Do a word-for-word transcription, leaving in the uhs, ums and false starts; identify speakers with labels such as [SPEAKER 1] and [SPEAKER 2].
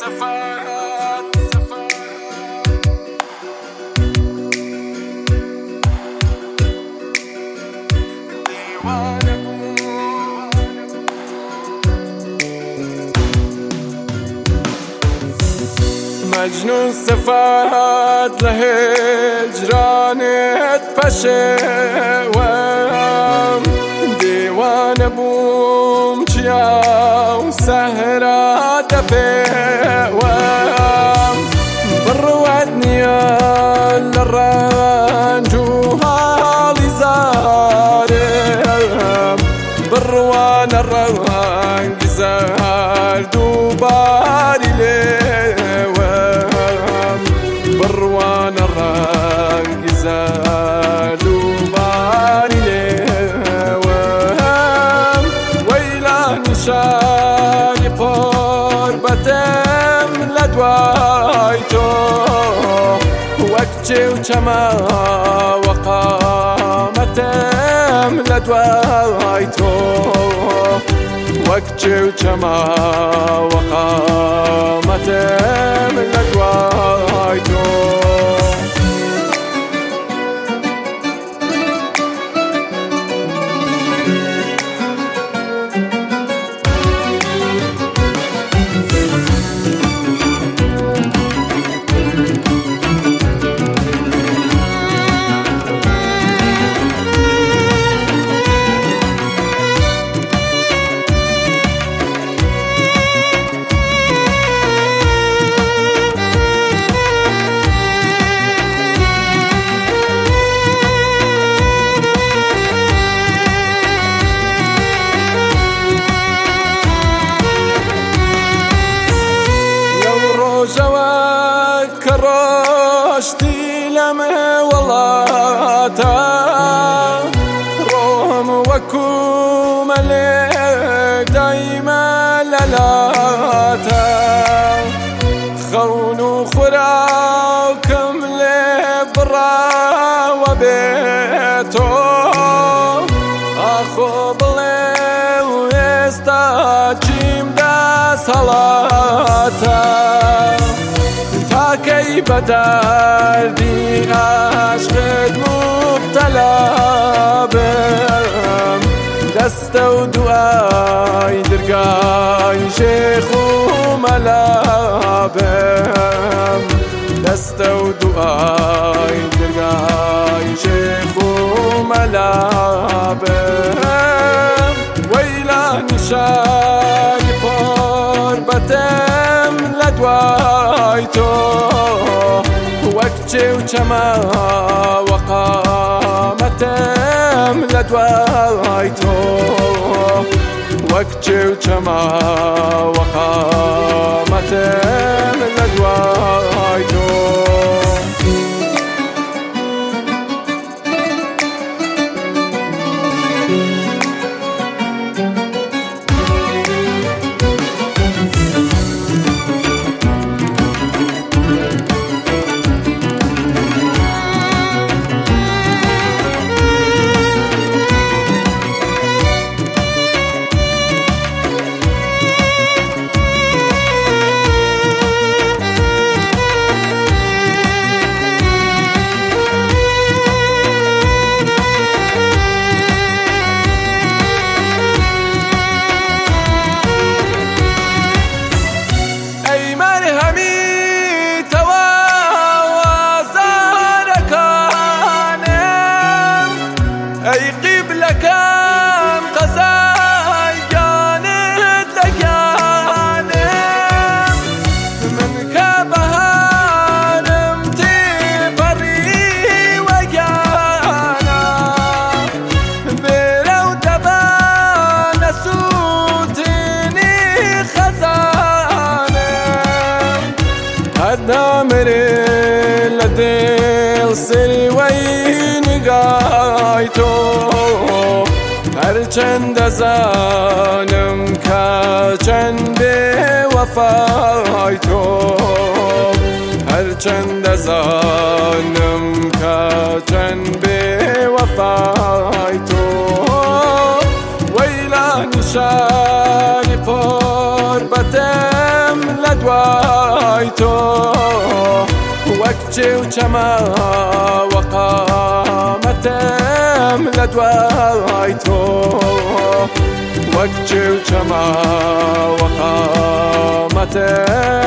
[SPEAKER 1] سفاهات ديوانك مجنون سفاهات لهجرانت پشوام دیوانه بوم چیا و سهرا دپوام بروت نیال لرنج و حالی زارم بروان الرنگ زرد و باری لیوام بروان الرنگ زرد و باری لیوام ویلانی شانی قربتم لدوای تو وقتی و چما وقامتم لدوای تو وقتی و چما وقامتم لدوای تو كرشتي لما ولاتا روم وكو ملك دايما للاتا خون خراكم لبرا وبيتو اخو بلي ويستاجيم دا صلاتا کی بدردی عشقت مبتلا بم دست و دعای درگای شیخ و ملا بم دست و دعای درگای شیخ و ملا بم ویلا نشانی قربتم لدوای تو وقتی و چما وقامتم لدوای تو وقتی و چما وقامتم لدوای تو ای قبل کم قضای جانت لگانم من که بهارم تی پری و جانم برو دبان سوتنی خزانم حدا مری لدل سری وین گای تو هرچند زانم که چند وفای تو هرچند زانم که چند وفای تو ویلا نشانی قربتم لدوای تو وقتی و چما وقامتم لدوای تو وقتی و چما وقامتم